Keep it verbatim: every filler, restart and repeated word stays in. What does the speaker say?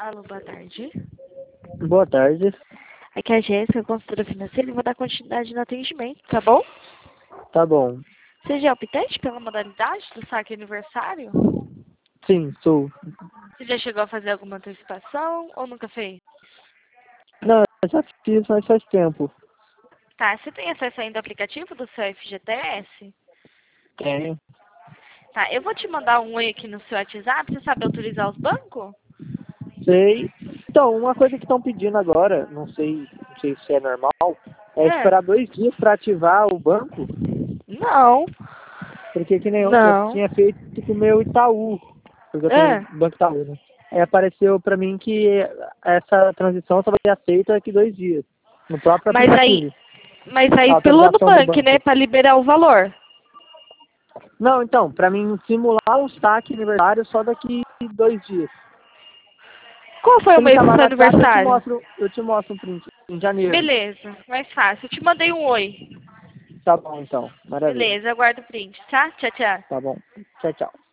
Alô, boa tarde. Boa tarde. Aqui é a Jéssica, consultora financeira, e vou dar continuidade no atendimento, tá bom? Tá bom. Você já é optante pela modalidade do saque aniversário? Sim, sou. Você já chegou a fazer alguma antecipação ou nunca fez? Não, eu já fiz, mas faz tempo. Tá, você tem acesso ainda ao aplicativo do seu F G T S? Tenho. Tá, eu vou te mandar um oi aqui no seu WhatsApp, você sabe autorizar os bancos? Sei. Então, uma coisa que estão pedindo agora, não sei, não sei se é normal, é É. esperar dois dias para ativar o banco, Não. porque que nem eu, eu Não. tinha feito com o meu Itaú, porque eu tenho É. Banco Itaú, né? Aí apareceu para mim que essa transição só vai ser aceita daqui dois dias, no próprio Mas aí, aplicativo. mas A aí pelo autorização do Nubank, né, banco. pra liberar o valor. Não, então, para mim simular o saque aniversário só daqui dois dias. Qual foi Se o me mês do chamar seu no WhatsApp, eu te aniversário? mostro, eu te mostro um print em janeiro. Beleza, mais fácil. Eu te mandei um oi. Tá bom, então. Maravilha. Beleza, aguardo o print, tá? Tchau, tchau. Tá bom. Tchau, tchau.